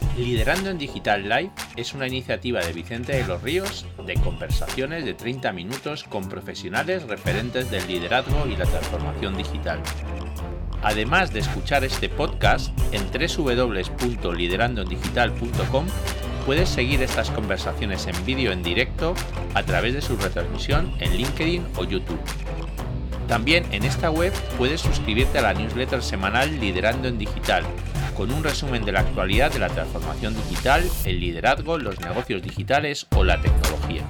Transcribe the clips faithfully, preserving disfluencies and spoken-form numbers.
Liderando en Digital Live es una iniciativa de Vicente de los Ríos de conversaciones de treinta minutos con profesionales referentes del liderazgo y la transformación digital. Además de escuchar este podcast en doble u doble u doble u punto liderando en digital punto com, puedes seguir estas conversaciones en vídeo en directo a través de su retransmisión en LinkedIn o YouTube. También en esta web puedes suscribirte a la newsletter semanal Liderando en Digital, con un resumen de la actualidad de la transformación digital, el liderazgo, los negocios digitales o la tecnología.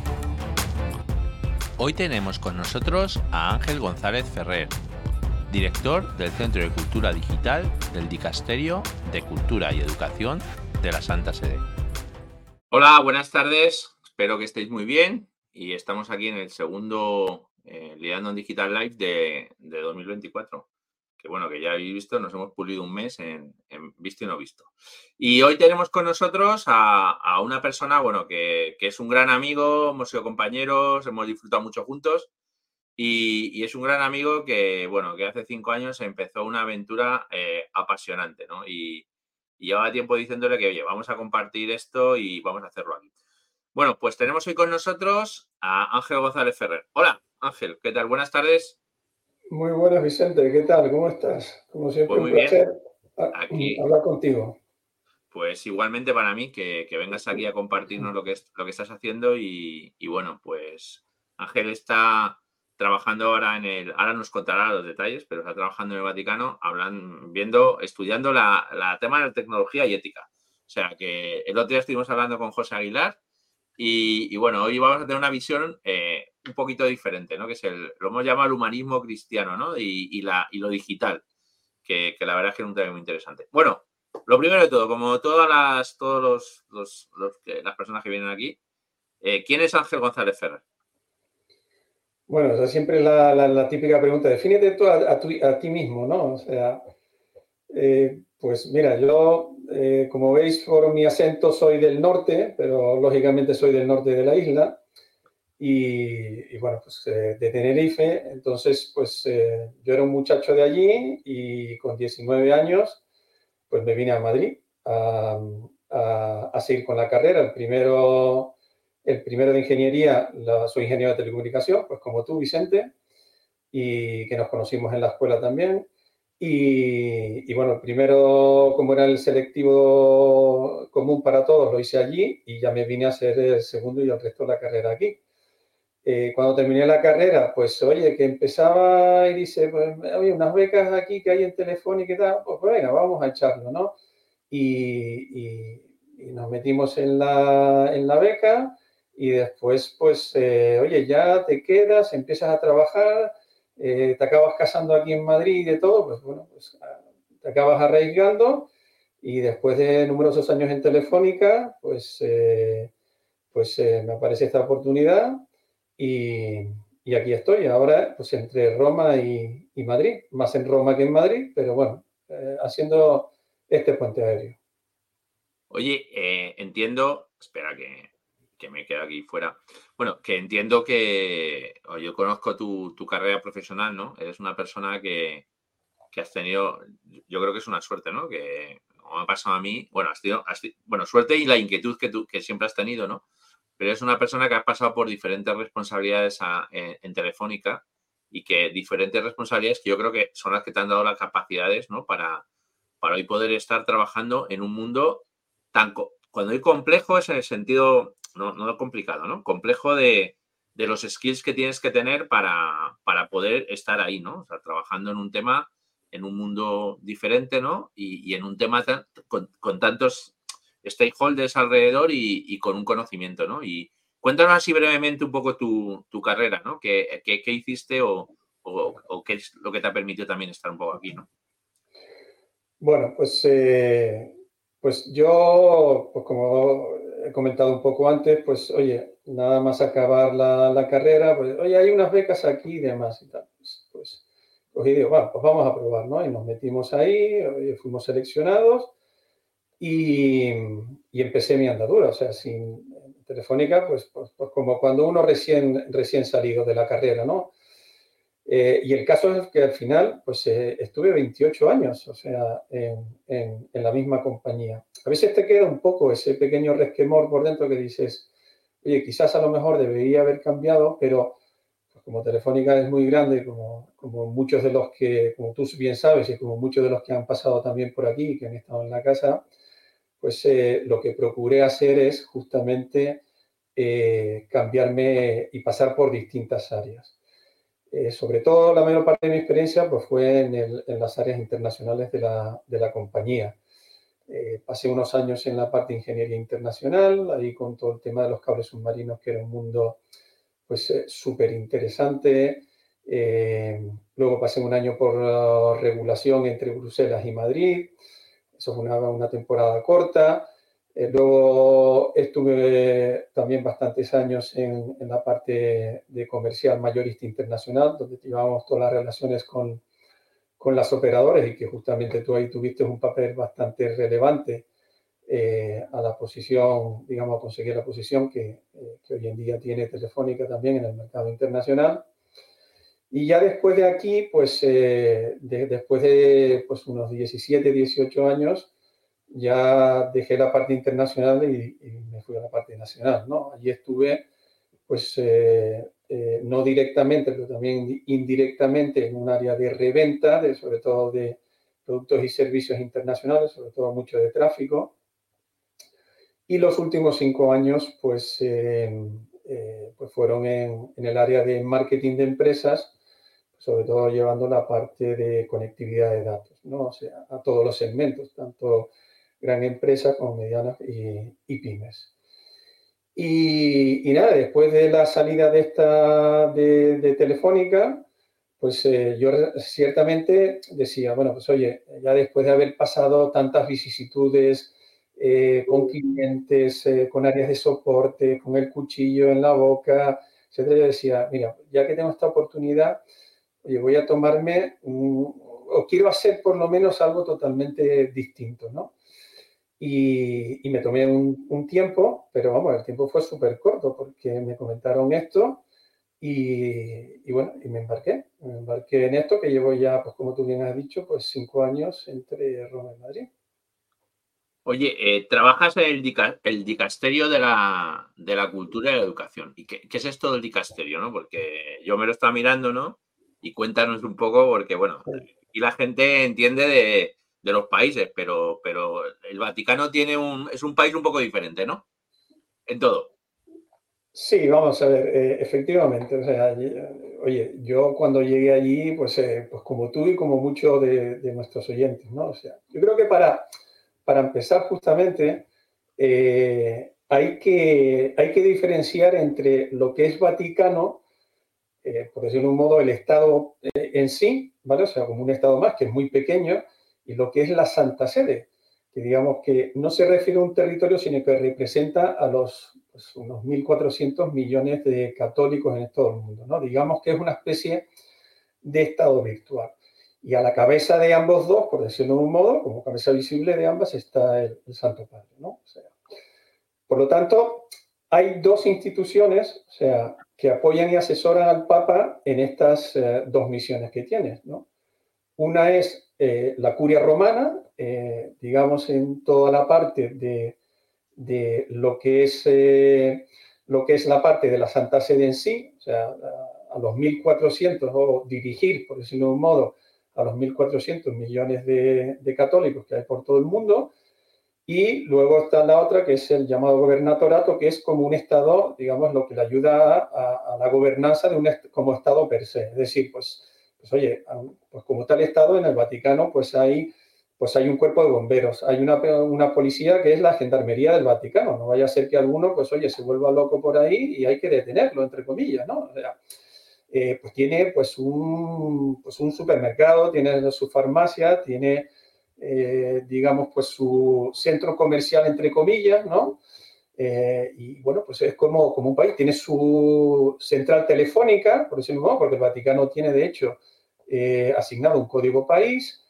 Hoy tenemos con nosotros a Ángel González Ferrer, director del Centro de Cultura Digital del Dicasterio de Cultura y Educación de la Santa Sede. Hola, buenas tardes, espero que estéis muy bien y estamos aquí en el segundo eh, Liderando en Digital Live de, de dos mil veinticuatro. Que bueno, que ya habéis visto, nos hemos pulido un mes en, en visto y no visto. Y hoy tenemos con nosotros a, a una persona, bueno, que, que es un gran amigo, hemos sido compañeros, hemos disfrutado mucho juntos y, y es un gran amigo que, bueno, que hace cinco años empezó una aventura eh, apasionante, ¿no? Y, y llevaba tiempo diciéndole que, oye, vamos a compartir esto y vamos a hacerlo aquí. Bueno, pues tenemos hoy con nosotros a Ángel González Ferrer. Hola, Ángel, ¿qué tal? Buenas tardes. Muy buenas, Vicente. ¿Qué tal? ¿Cómo estás? Como siempre, Pues muy un placer bien. Aquí, hablar contigo. pues igualmente para mí que, que vengas aquí a compartirnos lo que, es, lo que estás haciendo y, y bueno, pues Ángel está trabajando ahora en el, ahora nos contará los detalles, pero está trabajando en el Vaticano, hablan, viendo, estudiando la, la tema de tecnología y ética. O sea que el otro día estuvimos hablando con José Aguilar y, y bueno, hoy vamos a tener una visión eh, un poquito diferente, ¿no? Que es el, lo hemos llamado el humanismo cristiano, ¿no? Y, y, la, y lo digital, que, que la verdad es que es un tema muy interesante. Bueno, lo primero de todo, como todas las, todos los, los, los que, las personas que vienen aquí, eh, ¿quién es Ángel González Ferrer? Bueno, esa siempre es la, la, la típica pregunta. Defínete tú a, a, tu, a ti mismo, ¿no? O sea, eh, pues mira, yo, eh, como veis por mi acento, soy del norte, pero lógicamente soy del norte de la isla. Y, y bueno, pues eh, de Tenerife. Entonces, pues eh, yo era un muchacho de allí y con diecinueve años, pues me vine a Madrid a, a, a seguir con la carrera. El primero, el primero de ingeniería, la, soy ingeniero de telecomunicación, pues como tú, Vicente, y que nos conocimos en la escuela también. Y, y bueno, el primero, como era el selectivo común para todos, lo hice allí y ya me vine a hacer el segundo y el resto de la carrera aquí. Eh, cuando terminé la carrera, pues oye, que empezaba y dice, pues, oye, unas becas aquí que hay en Telefónica y tal, pues, pues venga, vamos a echarlo, ¿no? Y, y, y nos metimos en la, en la beca y después, pues, eh, oye, ya te quedas, empiezas a trabajar, eh, te acabas casando aquí en Madrid y de todo, pues bueno, pues te acabas arraigando y después de numerosos años en Telefónica, pues, eh, pues eh, me aparece esta oportunidad y, y, aquí estoy, ahora pues entre Roma y, y, Madrid, más en Roma que en Madrid, pero bueno, eh, haciendo este puente aéreo. Oye, eh, entiendo, espera que, que me quedo aquí fuera, bueno, que entiendo que, o yo conozco tu, tu carrera profesional, ¿no? Eres una persona que, que has tenido, yo creo que es una suerte, ¿no? Que como me ha pasado a mí, bueno, has tenido, has, bueno, suerte y la inquietud que, tú, que siempre has tenido, ¿no? Pero es una persona que ha pasado por diferentes responsabilidades a, en, en Telefónica y que diferentes responsabilidades que yo creo que son las que te han dado las capacidades, ¿no? Para, para hoy poder estar trabajando en un mundo tan, cuando hay complejo es en el sentido, no, no complicado, ¿no? Complejo de, de los skills que tienes que tener para, para poder estar ahí, ¿no? O sea, trabajando en un tema, en un mundo diferente, ¿no? Y, y en un tema tan, con, con tantos stakeholders alrededor y, y, con un conocimiento, ¿no? Y cuéntanos así brevemente un poco tu, tu carrera, ¿no? ¿Qué, qué, qué hiciste o, o, o qué es lo que te ha permitido también estar un poco aquí, ¿no? Bueno, pues, eh, pues yo, pues como he comentado un poco antes, pues oye, nada más acabar la, la carrera, pues oye, hay unas becas aquí y demás y tal. Pues, pues, pues y digo, bueno, pues vamos a probar, ¿no? Y nos metimos ahí, oye, fuimos seleccionados y, y empecé mi andadura, o sea, sin Telefónica, pues, pues, pues como cuando uno recién, recién salido de la carrera, ¿no? Eh, y el caso es que al final, pues eh, estuve veintiocho años, o sea, en, en, en la misma compañía. A veces te queda un poco ese pequeño resquemor por dentro que dices, oye, quizás a lo mejor debería haber cambiado, pero pues como Telefónica es muy grande, como, como muchos de los que, como tú bien sabes, y como muchos de los que han pasado también por aquí, que han estado en la casa, pues eh, lo que procuré hacer es justamente eh, cambiarme y pasar por distintas áreas. Eh, sobre todo, la mayor parte de mi experiencia pues, fue en, el, en las áreas internacionales de la, de la compañía. Eh, pasé unos años en la parte de ingeniería internacional, ahí con todo el tema de los cables submarinos, que era un mundo pues eh, súper interesante. Eh, luego pasé un año por uh, regulación entre Bruselas y Madrid. Eso fue una, una temporada corta. Eh, luego estuve también bastantes años en, en, la parte de comercial mayorista internacional, donde llevábamos todas las relaciones con, con las operadoras y que justamente tú ahí tuviste un papel bastante relevante eh, a la posición, digamos, a conseguir la posición que, eh, que hoy en día tiene Telefónica también en el mercado internacional. Y ya después de aquí, pues eh, de, después de pues, unos diecisiete, dieciocho años, ya dejé la parte internacional y, y me fui a la parte nacional, ¿no? Allí estuve, pues, eh, eh, no directamente, pero también indirectamente en un área de reventa, de, sobre todo de productos y servicios internacionales, sobre todo mucho de tráfico. Y los últimos cinco años, pues, eh, eh, pues fueron en, en el área de marketing de empresas, sobre todo llevando la parte de conectividad de datos, ¿no? O sea, a todos los segmentos, tanto gran empresa como medianas y, y pymes. Y, y, nada, después de la salida de esta de, de Telefónica, pues eh, yo ciertamente decía, bueno, pues oye, ya después de haber pasado tantas vicisitudes eh, con clientes, eh, con áreas de soporte, con el cuchillo en la boca, etcétera, yo decía, mira, ya que tengo esta oportunidad, oye, voy a tomarme, un, o quiero hacer por lo menos algo totalmente distinto, ¿no? Y, y me tomé un, un, tiempo, pero vamos, el tiempo fue súper corto porque me comentaron esto y, y, bueno, y me embarqué. Me embarqué en esto que llevo ya, pues como tú bien has dicho, pues cinco años entre Roma y Madrid. Oye, eh, trabajas en el, dica el dicasterio de la, de la cultura y la educación. ¿Y qué, qué es esto del dicasterio, no? Porque yo me lo estaba mirando, ¿no? Y cuéntanos un poco, porque bueno, aquí la gente entiende de, de los países, pero, pero el Vaticano tiene un, es un país un poco diferente, ¿no? En todo. Sí, vamos a ver, eh, efectivamente, o sea, oye, yo cuando llegué allí, pues, eh, pues como tú y como muchos de, de nuestros oyentes, ¿no? O sea, yo creo que para, para empezar justamente eh, hay, que, hay que diferenciar entre lo que es Vaticano, eh, por decirlo de un modo, el Estado eh, en sí, ¿vale? O sea, como un Estado más, que es muy pequeño, y lo que es la Santa Sede, que digamos que no se refiere a un territorio, sino que representa a los pues, unos mil cuatrocientos millones de católicos en todo el mundo, ¿no? Digamos que es una especie de Estado virtual. Y a la cabeza de ambos dos, por decirlo de un modo, como cabeza visible de ambas, está el, el Santo Padre, ¿no? O sea, por lo tanto, hay dos instituciones, o sea, que apoyan y asesoran al Papa en estas eh, dos misiones que tiene, ¿no? Una es eh, la curia romana, eh, digamos, en toda la parte de, de lo, que es, eh, lo que es la parte de la Santa Sede en sí, o sea, a, a los mil cuatrocientos, o dirigir, por decirlo de un modo, a los mil cuatrocientos millones de, de católicos que hay por todo el mundo. Y luego está la otra, que es el llamado gobernatorato, que es como un Estado, digamos, lo que le ayuda a, a la gobernanza de un como Estado per se. Es decir, pues, pues oye, pues como tal Estado en el Vaticano, pues hay, pues hay un cuerpo de bomberos, hay una, una policía que es la Gendarmería del Vaticano. No vaya a ser que alguno, pues oye, se vuelva loco por ahí y hay que detenerlo, entre comillas, ¿no? O sea, eh, pues tiene pues un, pues un supermercado, tiene su farmacia, tiene eh, digamos, pues su centro comercial, entre comillas, ¿no? Eh, y bueno, pues es como, como un país. Tiene su central telefónica, por decirlo mismo, porque el Vaticano tiene, de hecho, eh, asignado un código país.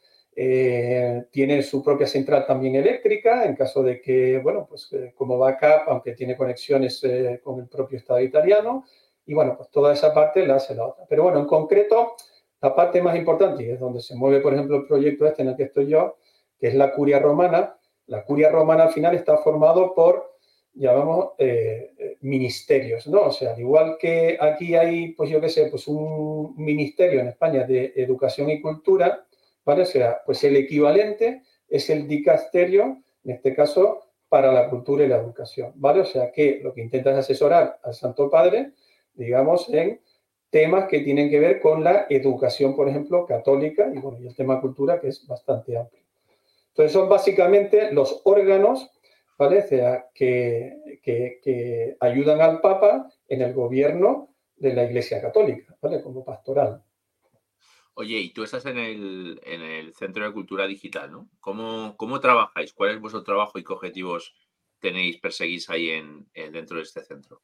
Eh, tiene su propia central también eléctrica, en caso de que, bueno, pues eh, como backup, aunque tiene conexiones eh, con el propio Estado italiano. Y bueno, pues toda esa parte la hace la otra. Pero bueno, en concreto, la parte más importante, y es donde se mueve, por ejemplo, el proyecto este en el que estoy yo, que es la Curia Romana. La Curia Romana al final está formado por, llamamos, eh, ministerios, ¿no? O sea, al igual que aquí hay, pues yo qué sé, pues un ministerio en España de Educación y Cultura, ¿vale? O sea, pues el equivalente es el dicasterio, en este caso, para la cultura y la educación, ¿vale? O sea, que lo que intenta es asesorar al Santo Padre, digamos, en temas que tienen que ver con la educación, por ejemplo, católica, y, bueno, y el tema cultura, que es bastante amplio. Entonces, son básicamente los órganos, ¿vale? O sea, que, que, que ayudan al Papa en el gobierno de la Iglesia Católica, ¿vale? Como pastoral. Oye, y tú estás en el, en el Centro de Cultura Digital, ¿no? ¿Cómo, cómo trabajáis? ¿Cuál es vuestro trabajo y qué objetivos tenéis, perseguís ahí en, en- dentro de este centro?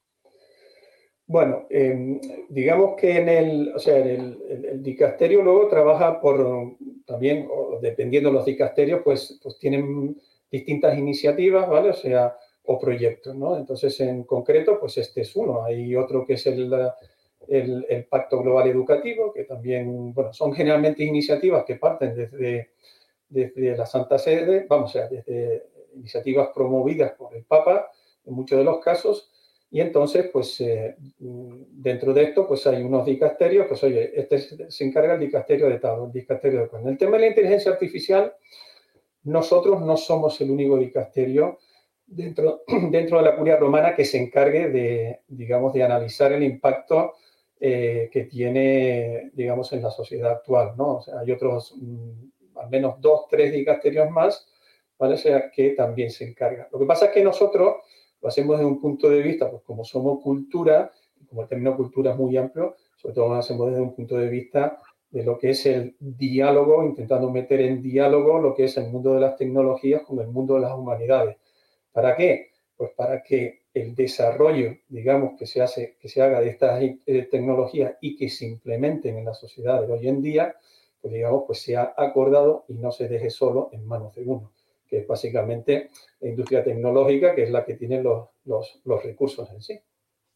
Bueno, eh, digamos que en el, o sea, en el, el, el dicasterio luego trabaja por, también, o dependiendo de los dicasterios, pues, pues tienen distintas iniciativas, ¿vale? O sea, o proyectos, ¿no? Entonces, en concreto, pues este es uno. Hay otro que es el, el, el Pacto Global Educativo, que también, bueno, son generalmente iniciativas que parten desde, desde la Santa Sede, vamos, o sea, desde iniciativas promovidas por el Papa, en muchos de los casos, y entonces, pues, eh, dentro de esto, pues hay unos dicasterios, pues, oye, este se encarga el dicasterio de tal, el dicasterio de cual. En el tema de la inteligencia artificial, nosotros no somos el único dicasterio dentro, dentro de la Curia Romana que se encargue de, digamos, de analizar el impacto eh, que tiene, digamos, en la sociedad actual, ¿no? O sea, hay otros, mm, al menos dos, tres dicasterios más, ¿vale? O sea, que también se encargan. Lo que pasa es que nosotros lo hacemos desde un punto de vista, pues como somos cultura, como el término cultura es muy amplio, sobre todo lo hacemos desde un punto de vista de lo que es el diálogo, intentando meter en diálogo lo que es el mundo de las tecnologías con el mundo de las humanidades. ¿Para qué? Pues para que el desarrollo, digamos, que se hace, que se haga de estas eh, tecnologías y que se implementen en la sociedad de hoy en día, pues digamos, pues sea acordado y no se deje solo en manos de uno, que es básicamente la industria tecnológica, que es la que tiene los, los, los recursos en sí.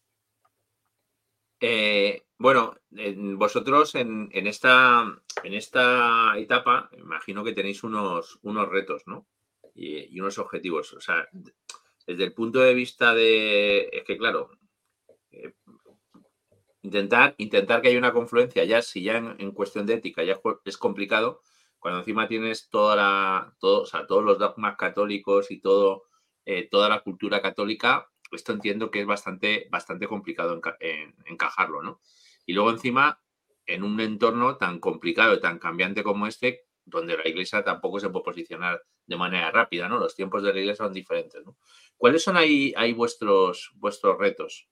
Eh, bueno, en- vosotros en, en esta, en esta etapa, imagino que tenéis unos, unos retos, ¿no? Y, y unos objetivos. O sea, d- desde el punto de vista de, es que claro, eh, intentar, intentar que haya una confluencia, ya si ya en, en cuestión de ética ya es complicado, cuando encima tienes toda la, todo, o sea, todos los dogmas católicos y todo, eh, toda la cultura católica, esto entiendo que es bastante, bastante complicado enca en, encajarlo, ¿no? Y luego encima, en un entorno tan complicado y tan cambiante como este, donde la Iglesia tampoco se puede posicionar de manera rápida, ¿no? Los tiempos de la Iglesia son diferentes, ¿no? ¿Cuáles son ahí, ahí vuestros, vuestros retos?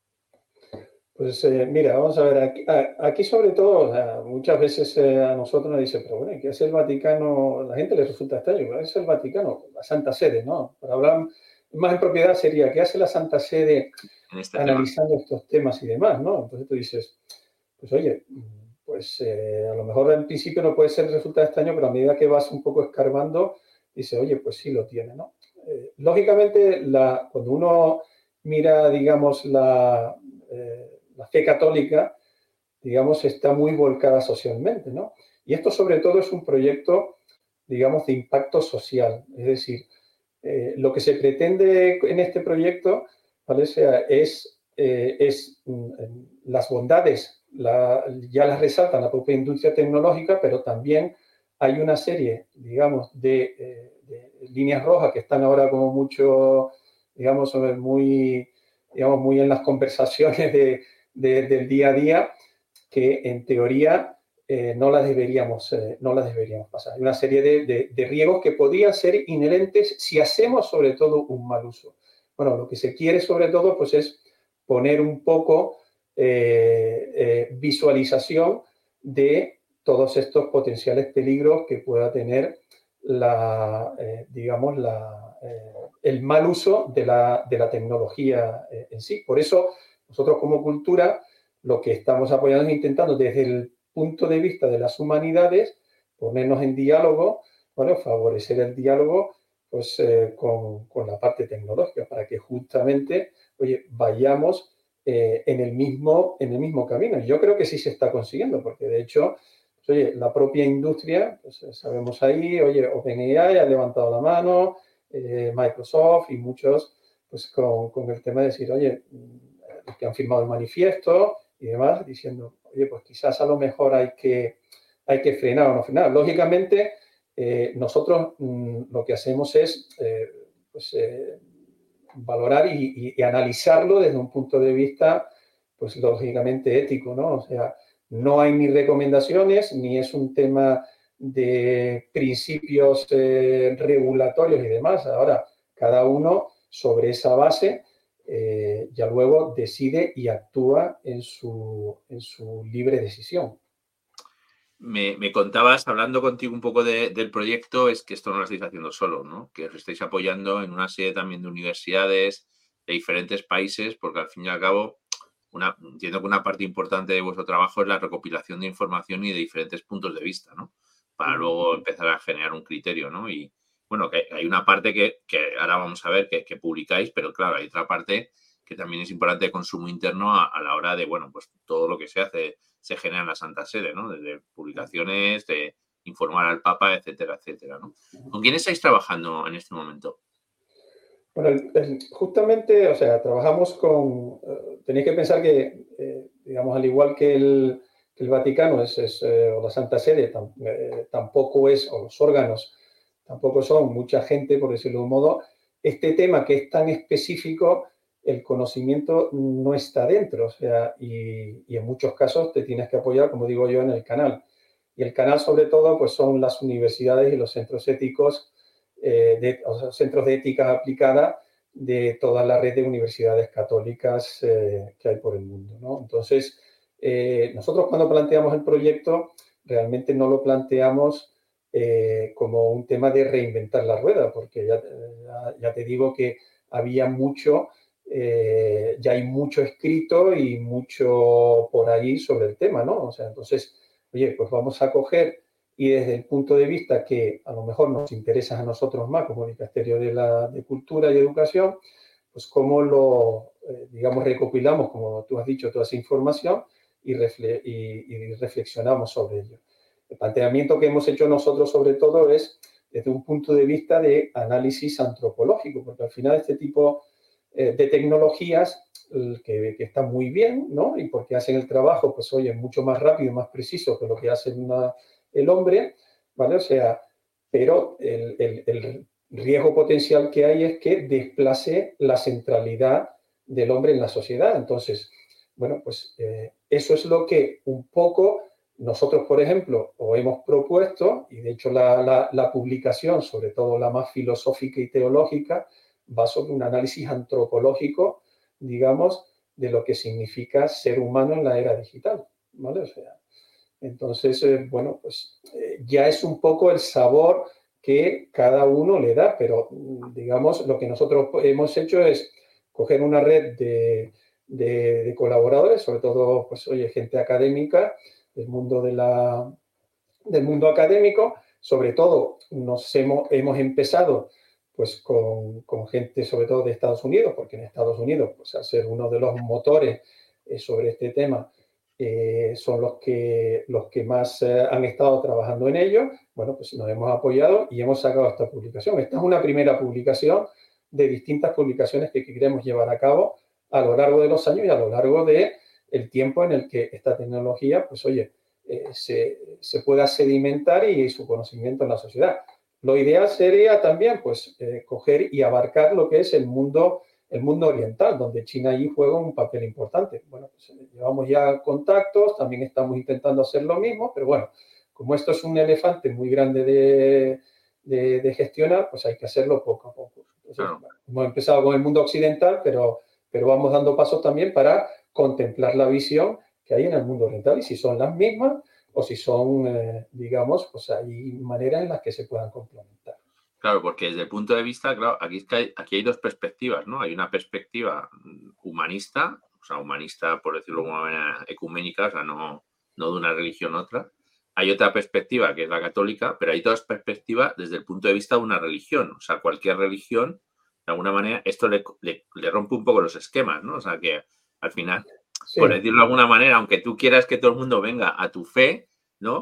Pues eh, mira, vamos a ver, aquí, a- aquí sobre todo, o sea, muchas veces eh, a nosotros nos dicen, pero bueno, ¿qué es el Vaticano? La gente le resulta extraño, ¿qué es el Vaticano? La Santa Sede, ¿no? Para hablar más en propiedad sería, ¿qué hace la Santa Sede En este tema. analizando estos temas y demás, ¿no? Entonces tú dices, pues oye, pues eh, a lo mejor en principio no puede ser resulta extraño, pero a medida que vas un poco escarbando, dices, oye, pues sí lo tiene, ¿no? Eh, lógicamente, la, cuando uno mira, digamos, la... eh, la fe católica, digamos, está muy volcada socialmente, ¿no? Y esto sobre todo es un proyecto, digamos, de impacto social. Es decir, eh, lo que se pretende en este proyecto, ¿vale? O sea, es, eh, es mm, las bondades, la, ya las resalta la propia industria tecnológica, pero también hay una serie, digamos, de, eh, de líneas rojas que están ahora como mucho, digamos, muy, digamos, muy en las conversaciones de, de, del día a día, que en teoría eh, no, las deberíamos, eh, no las deberíamos pasar. Hay una serie de, de, de riesgos que podrían ser inherentes si hacemos sobre todo un mal uso. Bueno, lo que se quiere sobre todo pues es poner un poco eh, eh, visualización de todos estos potenciales peligros que pueda tener la, eh, digamos, la, eh, el mal uso de la, de la tecnología eh, en sí. Por eso nosotros como cultura lo que estamos apoyando es intentando desde el punto de vista de las humanidades ponernos en diálogo, bueno, favorecer el diálogo pues, eh, con, con, la parte tecnológica para que justamente oye, vayamos eh, en, el mismo, en el mismo camino. Y yo creo que sí se está consiguiendo, porque de hecho oye, la propia industria, pues sabemos ahí, oye, OpenAI ha levantado la mano, eh, Microsoft y muchos, pues con, con el tema de decir, oye, los que han firmado el manifiesto y demás, diciendo, oye, pues quizás a lo mejor hay que, hay que frenar o no frenar. Lógicamente, eh, nosotros mmm, lo que hacemos es eh, pues, eh, valorar y, y, y analizarlo desde un punto de vista, pues lógicamente ético, ¿no? O sea, no hay ni recomendaciones, ni es un tema de principios eh, regulatorios y demás. Ahora, cada uno sobre esa base eh, ya luego decide y actúa en su, en su libre decisión. Me, me contabas, hablando contigo un poco de, del proyecto, es que esto no lo estáis haciendo solo, ¿no? Que os estáis apoyando en una serie también de universidades de diferentes países, porque al fin y al cabo, una, entiendo que una parte importante de vuestro trabajo es la recopilación de información y de diferentes puntos de vista, ¿no? Para luego empezar a generar un criterio, ¿no? Y bueno, que hay una parte que, que ahora vamos a ver que, que publicáis, pero claro, hay otra parte que también es importante de consumo interno a, a la hora de, bueno, pues todo lo que se hace se genera en la Santa Sede, ¿no? Desde publicaciones, de informar al Papa, etcétera, etcétera, ¿no? ¿Con quién estáis trabajando en este momento? Bueno, el, el, justamente, o sea, trabajamos con, eh, tenéis que pensar que, eh, digamos, al igual que el, que el Vaticano es, es eh, o la Santa Sede, tam, eh, tampoco es, o los órganos, tampoco son mucha gente, por decirlo de un modo, este tema que es tan específico, el conocimiento no está dentro, o sea, y, y en muchos casos te tienes que apoyar, como digo yo, en el canal. Y el canal, sobre todo, pues son las universidades y los centros éticos, eh, de, o sea, centros de ética aplicada de toda la red de universidades católicas eh, que hay por el mundo, ¿no? Entonces, eh, nosotros cuando planteamos el proyecto, realmente no lo planteamos eh, como un tema de reinventar la rueda, porque ya, ya, ya te digo que había mucho, eh, ya hay mucho escrito y mucho por ahí sobre el tema, ¿no? O sea, entonces, oye, pues vamos a coger y desde el punto de vista que a lo mejor nos interesa a nosotros más como Dicasterio de, la, de Cultura y Educación, pues cómo lo, eh, digamos, recopilamos, como tú has dicho, toda esa información y, refle y, y reflexionamos sobre ello. El planteamiento que hemos hecho nosotros sobre todo es desde un punto de vista de análisis antropológico, porque al final este tipo eh, de tecnologías que, que están muy bien, ¿no? Y porque hacen el trabajo, pues oye, mucho más rápido, más preciso que lo que hace una, el hombre, ¿vale? O sea, pero el, el, el riesgo potencial que hay es que desplace la centralidad del hombre en la sociedad. Entonces, bueno, pues eh, eso es lo que un poco nosotros, por ejemplo, os hemos propuesto, y de hecho la, la, la publicación, sobre todo la más filosófica y teológica, va sobre un análisis antropológico, digamos, de lo que significa ser humano en la era digital, ¿vale? O sea, entonces, eh, bueno, pues eh, ya es un poco el sabor que cada uno le da, pero digamos, lo que nosotros hemos hecho es coger una red de, de, de colaboradores, sobre todo, pues, oye, gente académica del mundo, de la, del mundo académico, sobre todo nos hemos, hemos empezado pues con, con, gente sobre todo de Estados Unidos, porque en Estados Unidos, pues al ser uno de los motores eh, sobre este tema, eh, son los que, los que más eh, han estado trabajando en ello. Bueno, pues nos hemos apoyado y hemos sacado esta publicación. Esta es una primera publicación de distintas publicaciones que queremos llevar a cabo a lo largo de los años y a lo largo del de tiempo en el que esta tecnología, pues oye, eh, se, se pueda sedimentar y su conocimiento en la sociedad. Lo ideal sería también, pues, eh, coger y abarcar lo que es el mundo, el mundo oriental, donde China allí juega un papel importante. Bueno, pues, llevamos ya contactos, también estamos intentando hacer lo mismo, pero bueno, como esto es un elefante muy grande de, de, de gestionar, pues hay que hacerlo poco a poco. Entonces, Claro. bueno, hemos empezado con el mundo occidental, pero, pero vamos dando pasos también para contemplar la visión que hay en el mundo oriental y si son las mismas o si son, eh, digamos, pues hay maneras en las que se puedan complementar. Claro, porque desde el punto de vista, claro, aquí, es que hay, aquí hay dos perspectivas, ¿no? Hay una perspectiva humanista, o sea, humanista, por decirlo de alguna manera, ecuménica, o sea, no, no de una religión a otra. Hay otra perspectiva, que es la católica, pero hay dos perspectivas desde el punto de vista de una religión. O sea, cualquier religión, de alguna manera, esto le, le, le rompe un poco los esquemas, ¿no? O sea, que al final, sí, por decirlo de alguna manera, aunque tú quieras que todo el mundo venga a tu fe, ¿no?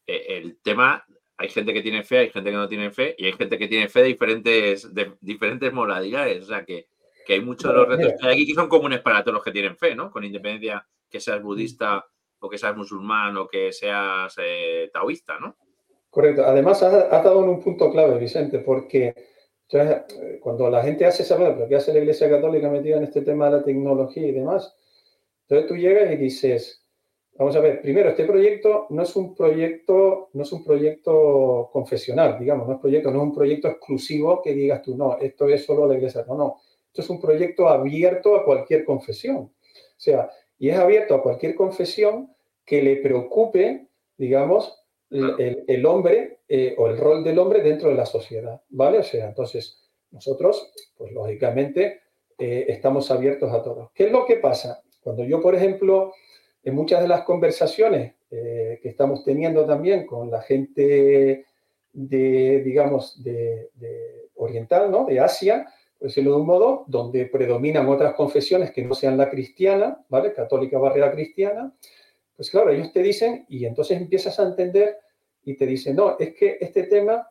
eh, el tema, hay gente que tiene fe, hay gente que no tiene fe, y hay gente que tiene fe de diferentes, de diferentes modalidades. O sea, que, que hay muchos de los Bueno, retos mira, que hay aquí que son comunes para todos los que tienen fe, ¿no? Con independencia que seas budista o que seas musulmán o que seas eh, taoísta, ¿no? correcto. Además, has, has dado en un punto clave, Vicente, porque entonces, cuando la gente hace esa pregunta, ¿pero qué hace la Iglesia Católica metida en este tema de la tecnología y demás? Entonces tú llegas y dices, vamos a ver, primero, este proyecto no es un proyecto, no es un proyecto confesional, digamos, no es, proyecto, no es un proyecto exclusivo que digas tú, no, esto es solo la Iglesia. No, no, esto es un proyecto abierto a cualquier confesión. O sea, y es abierto a cualquier confesión que le preocupe, digamos, el, el, el hombre eh, o el rol del hombre dentro de la sociedad, ¿vale? O sea, entonces, nosotros, pues lógicamente, eh, estamos abiertos a todos. ¿Qué es lo que pasa? Cuando yo, por ejemplo, en muchas de las conversaciones eh, que estamos teniendo también con la gente de, digamos, de, de oriental, ¿no? De Asia, por decirlo de un modo, donde predominan otras confesiones que no sean la cristiana, ¿vale? Católica barrera cristiana, pues claro, ellos te dicen, y entonces empiezas a entender y te dicen, no, es que este tema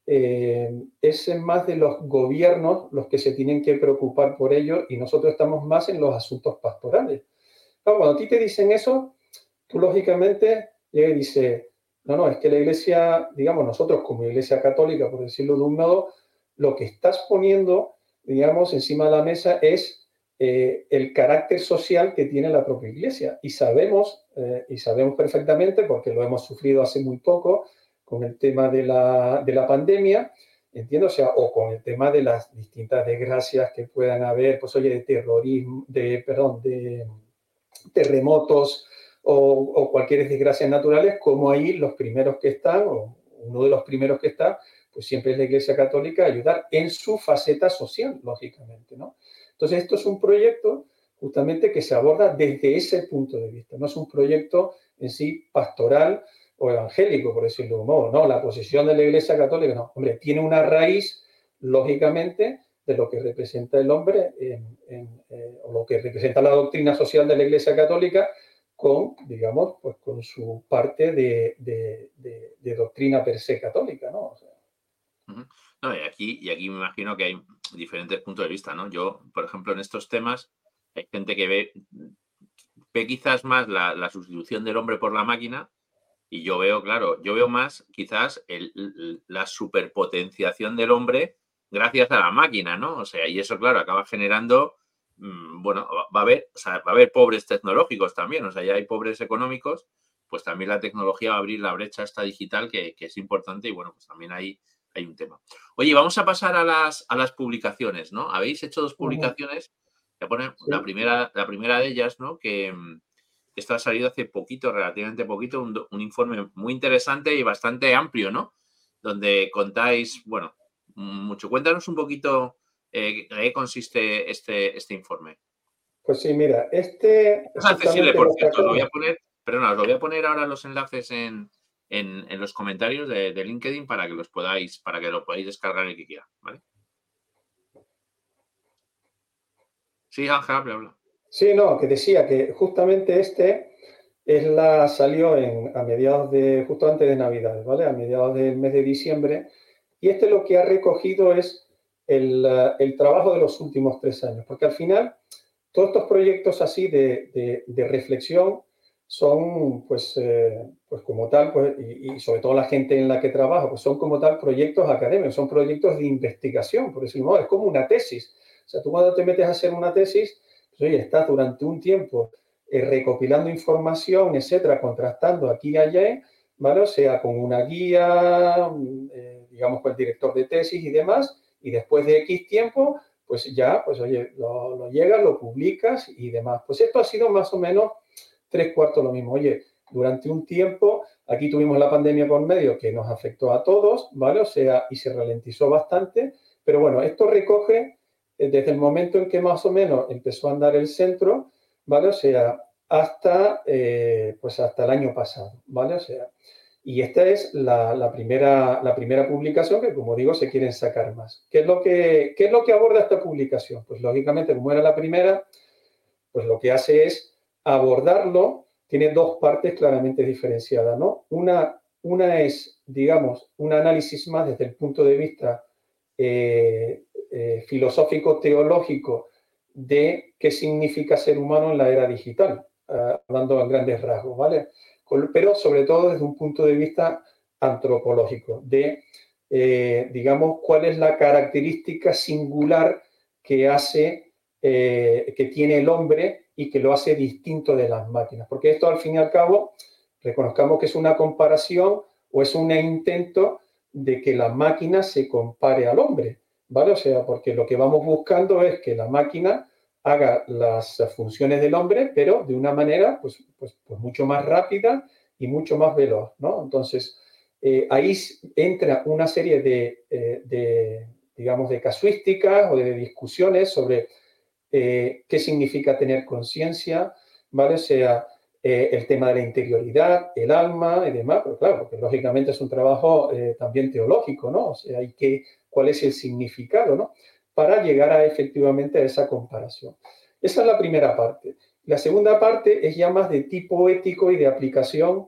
eh, es más de los gobiernos los que se tienen que preocupar por ello y nosotros estamos más en los asuntos pastorales. Claro, cuando a ti te dicen eso, tú lógicamente llegas y dices, no, no, es que la iglesia, digamos, nosotros como iglesia católica, por decirlo de un modo, lo que estás poniendo, digamos, encima de la mesa es eh, el carácter social que tiene la propia iglesia. Y sabemos, eh, y sabemos perfectamente, porque lo hemos sufrido hace muy poco con el tema de la, de la pandemia, entiendo, o sea, o con el tema de las distintas desgracias que puedan haber, pues oye, de terrorismo, de, perdón, de terremotos o, o cualquier desgracias naturales, como ahí los primeros que están, o uno de los primeros que está, pues siempre es la Iglesia Católica, ayudar en su faceta social, lógicamente, ¿no? Entonces, esto es un proyecto justamente que se aborda desde ese punto de vista, no es un proyecto en sí pastoral o evangélico, por decirlo de un modo, ¿no? La posición de la Iglesia Católica, no, hombre, tiene una raíz, lógicamente, de lo que representa el hombre en, en, eh, o lo que representa la doctrina social de la Iglesia Católica con, digamos, pues con su parte de, de, de, de doctrina per se católica, ¿no? O sea, no, y aquí, y aquí me imagino que hay diferentes puntos de vista, ¿no? Yo, por ejemplo, en estos temas hay gente que ve, ve quizás más la, la sustitución del hombre por la máquina. Y yo veo, claro, yo veo más quizás el, el, la superpotenciación del hombre gracias a la máquina, ¿no? O sea, y eso, claro, acaba generando, mmm, bueno, va a haber, o sea, va a haber pobres tecnológicos también, o sea, ya hay pobres económicos, pues también la tecnología va a abrir la brecha esta digital que, que es importante y bueno, pues también hay, hay un tema. Oye, vamos a pasar a las, a las publicaciones, ¿no? Habéis hecho dos publicaciones, voy a poner sí. la, primera, la primera de ellas, ¿no? Que esto ha salido hace poquito, relativamente poquito, un, un informe muy interesante y bastante amplio, ¿no? Donde contáis, bueno, mucho. Cuéntanos un poquito eh, en qué consiste este, este informe. Pues sí, mira, este Es accesible, justamente por lo cierto, os lo voy a sacamos. poner, perdona, os lo voy a poner ahora los enlaces en, en, en los comentarios de, de LinkedIn para que los podáis, para que lo podáis descargar el que quiera, ¿vale? Sí, Ángel, habla, habla. Sí, no, que decía que justamente este es la, salió en, a mediados de, justo antes de Navidad, ¿vale? A mediados del mes de diciembre. Y este lo que ha recogido es el, el trabajo de los últimos tres años, porque al final todos estos proyectos así de, de, de reflexión son, pues, eh, pues como tal, pues, y, y, sobre todo la gente en la que trabaja, pues son como tal proyectos académicos, son proyectos de investigación, por decirlo, no, es como una tesis. O sea, tú cuando te metes a hacer una tesis, pues, oye, estás durante un tiempo eh, recopilando información, etcétera, contrastando aquí y allá, ¿vale? O sea, con una guía, eh, digamos, con el director de tesis y demás, y después de X tiempo, pues ya, pues oye, lo, lo llegas, lo publicas y demás. Pues esto ha sido más o menos tres cuartos lo mismo. Oye, durante un tiempo, aquí tuvimos la pandemia por medio que nos afectó a todos, ¿vale? O sea, y se ralentizó bastante, pero bueno, esto recoge eh, desde el momento en que más o menos empezó a andar el centro, ¿vale? O sea, hasta, eh, pues hasta el año pasado, ¿vale? O sea, y esta es la, la, primera, la primera publicación que, como digo, se quieren sacar más. ¿Qué es, lo que, ¿Qué es lo que aborda esta publicación? Pues, lógicamente, como era la primera, pues lo que hace es abordarlo, tiene dos partes claramente diferenciadas, ¿no? Una Una es, digamos, un análisis más desde el punto de vista eh, eh, filosófico-teológico de qué significa ser humano en la era digital, uh, hablando en grandes rasgos, ¿vale? Pero sobre todo desde un punto de vista antropológico, de, eh, digamos, cuál es la característica singular que hace, eh, que tiene el hombre y que lo hace distinto de las máquinas. Porque esto, al fin y al cabo, reconozcamos que es una comparación o es un intento de que la máquina se compare al hombre, ¿vale? O sea, porque lo que vamos buscando es que la máquina haga las funciones del hombre, pero de una manera pues, pues, pues mucho más rápida y mucho más veloz, ¿no? Entonces, eh, ahí entra una serie de, eh, de, digamos, de casuísticas o de discusiones sobre eh, qué significa tener conciencia, ¿vale? O sea, eh, el tema de la interioridad, el alma y demás, pero claro, porque lógicamente es un trabajo eh, también teológico, ¿no? O sea, hay que, ¿cuál es el significado, ¿no? Para llegar a efectivamente a esa comparación. Esa es la primera parte. La segunda parte es ya más de tipo ético y de aplicación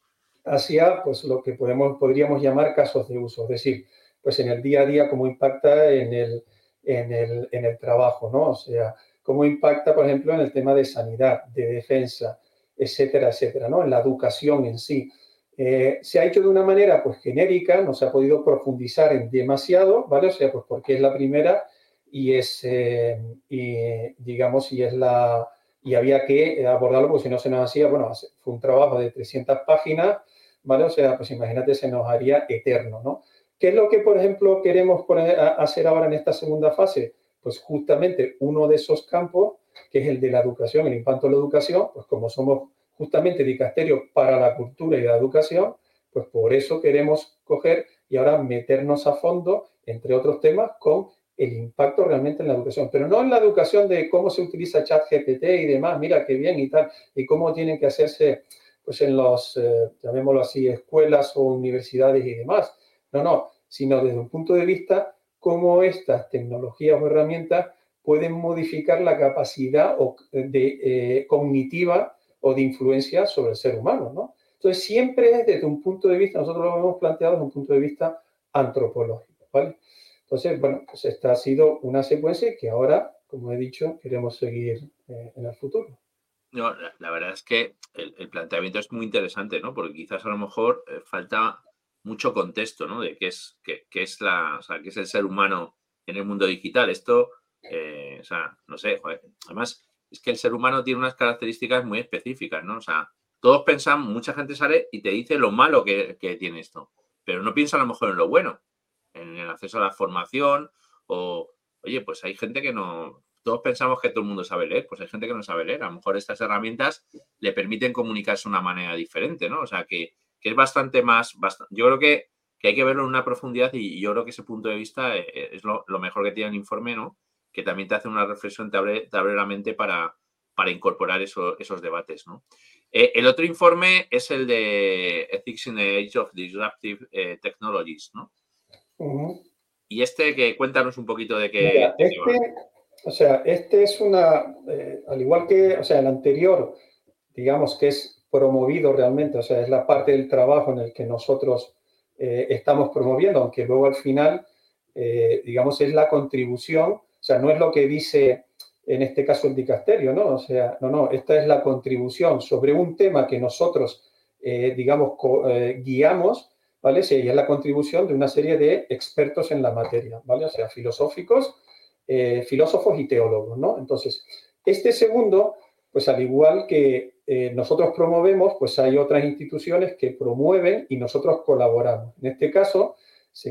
hacia pues, lo que podemos, podríamos llamar casos de uso, es decir, pues en el día a día cómo impacta en el, en el, en el trabajo, ¿no? O sea, cómo impacta, por ejemplo, en el tema de sanidad, de defensa, etcétera, etcétera, ¿no? En la educación en sí. Eh, se ha hecho de una manera, pues, genérica, no se ha podido profundizar en demasiado, ¿vale? O sea, pues porque es la primera y es, eh, y, digamos, y es la... y había que abordarlo porque si no se nos hacía, bueno, fue un trabajo de trescientas páginas, ¿vale? O sea, pues imagínate, se nos haría eterno, ¿no? ¿Qué es lo que, por ejemplo, queremos poner, a, hacer ahora en esta segunda fase? Pues justamente uno de esos campos, que es el de la educación, el impacto de la educación, pues como somos justamente dicasterio para la cultura y la educación, pues por eso queremos coger y ahora meternos a fondo, entre otros temas, con el impacto realmente en la educación, pero no en la educación de cómo se utiliza ChatGPT y demás, mira qué bien y tal, y cómo tienen que hacerse pues en los, eh, llamémoslo así, escuelas o universidades y demás. No, no, sino desde un punto de vista cómo estas tecnologías o herramientas pueden modificar la capacidad de, eh, cognitiva o de influencia sobre el ser humano, ¿no? Entonces, siempre desde un punto de vista, nosotros lo hemos planteado desde un punto de vista antropológico, ¿vale? Entonces, bueno, pues esta ha sido una secuencia que ahora, como he dicho, queremos seguir eh, en el futuro. No, la, la verdad es que el, el, planteamiento es muy interesante, ¿no? Porque quizás a lo mejor eh, falta mucho contexto, ¿no? De qué es, qué, qué es la, o sea, qué es el ser humano en el mundo digital. Esto, eh, o sea, no sé, joder, además es que el ser humano tiene unas características muy específicas, ¿no? O sea, todos pensamos, mucha gente sale y te dice lo malo que, que tiene esto, pero no piensa a lo mejor en lo bueno, en el acceso a la formación o, oye, pues hay gente que no... Todos pensamos que todo el mundo sabe leer, pues hay gente que no sabe leer. A lo mejor estas herramientas le permiten comunicarse de una manera diferente, ¿no? O sea, que, que es bastante más... Bastante, yo creo que, que hay que verlo en una profundidad y yo creo que ese punto de vista es lo, lo mejor que tiene el informe, ¿no? Que también te hace una reflexión, te abre, te abre la mente para, para incorporar eso, esos debates, ¿no? Eh, el otro informe es el de Ethics in the Age of Disruptive eh, Technologies, ¿no? Uh-huh. Y este, que cuéntanos un poquito de qué, Mira, de qué va. este, o sea, este es una, eh, al igual que, o sea, el anterior, digamos que es promovido realmente, o sea, es la parte del trabajo en el que nosotros eh, estamos promoviendo, aunque luego al final, eh, digamos, es la contribución, o sea, no es lo que dice en este caso el dicasterio, ¿no? O sea, no, no, esta es la contribución sobre un tema que nosotros, eh, digamos, co, eh, guiamos, ¿vale? Sí, y es la contribución de una serie de expertos en la materia, ¿vale? O sea, filosóficos, eh, filósofos y teólogos, ¿no? Entonces, este segundo, pues al igual que eh, nosotros promovemos, pues hay otras instituciones que promueven y nosotros colaboramos. En este caso, se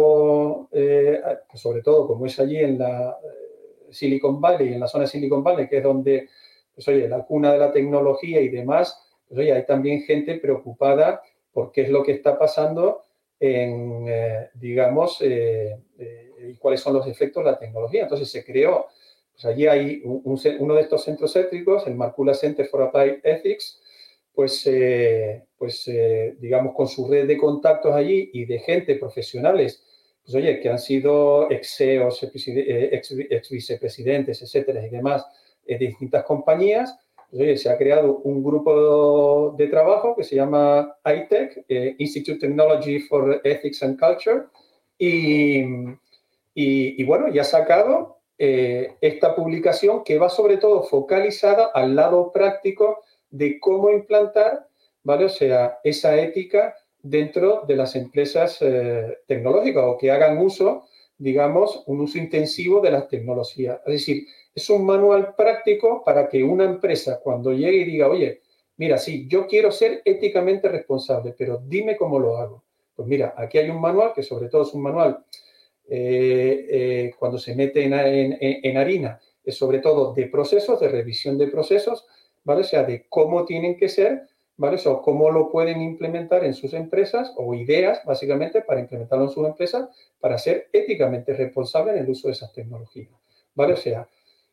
creó, eh, sobre todo como es allí en la Silicon Valley, en la zona de Silicon Valley, que es donde, pues oye, la cuna de la tecnología y demás, pues oye, hay también gente preocupada por qué es lo que está pasando en, eh, digamos, eh, eh, y cuáles son los efectos de la tecnología. Entonces se creó, pues allí hay un, un, uno de estos centros éticos, el Markula Center for Applied Ethics, pues, eh, pues eh, digamos, con su red de contactos allí y de gente, profesionales, pues oye, que han sido ex C E Os, ex, ex vicepresidentes, etcétera, y demás, eh, de distintas compañías, pues, oye, se ha creado un grupo de trabajo que se llama I T E C, eh, Institute Technology for Ethics and Culture, y, y, y bueno, ya ha sacado eh, esta publicación que va sobre todo focalizada al lado práctico de cómo implantar, ¿vale? O sea, esa ética dentro de las empresas eh, tecnológicas o que hagan uso, digamos, un uso intensivo de las tecnologías. Es decir, es un manual práctico para que una empresa cuando llegue y diga, oye, mira, sí, yo quiero ser éticamente responsable, pero dime cómo lo hago. Pues mira, aquí hay un manual que sobre todo es un manual eh, eh, cuando se mete en, en, en harina, es sobre todo de procesos, de revisión de procesos, ¿vale? O sea, de cómo tienen que ser, ¿vale? O sea, cómo lo pueden implementar en sus empresas o ideas, básicamente, para implementarlo en sus empresas para ser éticamente responsable en el uso de esas tecnologías, ¿vale? O sea,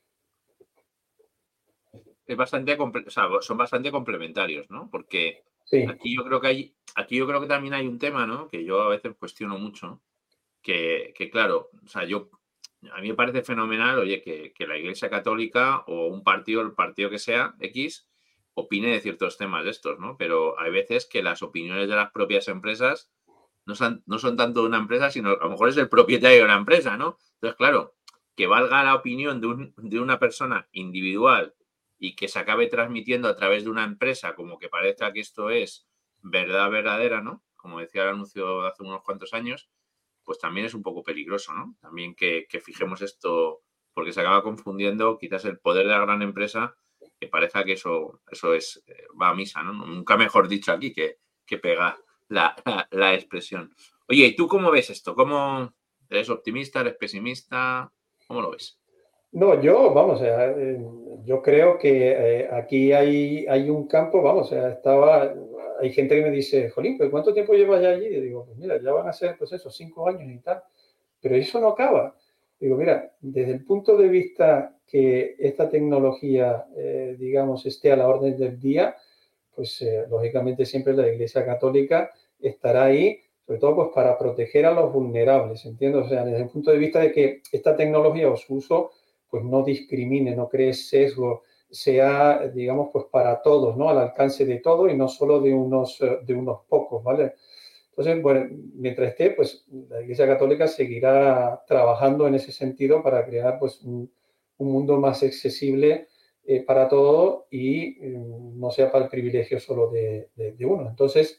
es bastante, o sea, son bastante complementarios, ¿no? Porque sí. aquí yo creo que hay, aquí yo creo que también hay un tema, ¿no? Que yo a veces cuestiono mucho, que, que claro, o sea, yo, a mí me parece fenomenal, oye, que, que la Iglesia Católica o un partido, el partido que sea, X, opine de ciertos temas de estos, ¿no? Pero hay veces que las opiniones de las propias empresas no son, no son tanto de una empresa, sino a lo mejor es el propietario de una empresa, ¿no? Entonces, claro, que valga la opinión de, un, de una persona individual y que se acabe transmitiendo a través de una empresa como que parezca que esto es verdad verdadera, ¿no? Como decía el anuncio de hace unos cuantos años, pues también es un poco peligroso, ¿no? También que, que fijemos esto, porque se acaba confundiendo quizás el poder de la gran empresa, que parezca que eso, eso es, eh, va a misa, ¿no? Nunca mejor dicho aquí que, que pega la, la, la expresión. Oye, ¿y tú cómo ves esto? ¿Cómo eres optimista, eres pesimista? ¿Cómo lo ves? No, yo, vamos, o sea, eh, yo creo que eh, aquí hay, hay un campo, vamos, o sea, estaba, hay gente que me dice, Jolín, ¿pero cuánto tiempo llevas ya allí? Y digo, pues mira, ya van a ser, pues eso, cinco años y tal, pero eso no acaba. Digo, mira, desde el punto de vista que esta tecnología, eh, digamos, esté a la orden del día, pues eh, lógicamente siempre la Iglesia Católica estará ahí, sobre todo pues para proteger a los vulnerables, ¿entiendes? O sea, desde el punto de vista de que esta tecnología o su uso pues no discrimine, no cree sesgo, sea, digamos, pues para todos, ¿no? Al alcance de todos y no solo de unos, de unos pocos, ¿vale? Entonces, bueno, mientras esté, pues la Iglesia Católica seguirá trabajando en ese sentido para crear pues un, un mundo más accesible eh, para todos y eh, no sea para el privilegio solo de, de, de uno. Entonces,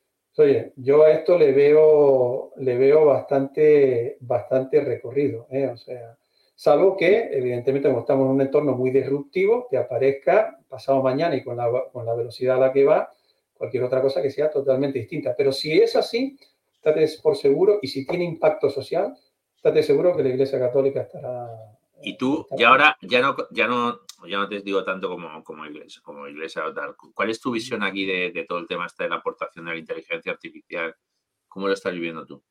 oye, yo a esto le veo, le veo bastante, bastante recorrido, ¿eh? O sea, salvo que, evidentemente, como estamos en un entorno muy disruptivo, que aparezca pasado mañana y con la, con la velocidad a la que va, cualquier otra cosa que sea totalmente distinta. Pero si es así, estate por seguro, y si tiene impacto social, estate seguro que la Iglesia Católica estará... Y tú, estará ya ahora, ya no, ya no, ya no te digo tanto como, como iglesia, como iglesia o tal. ¿Cuál es tu visión aquí de, de todo el tema este de la aportación de la inteligencia artificial? ¿Cómo lo estás viviendo tú?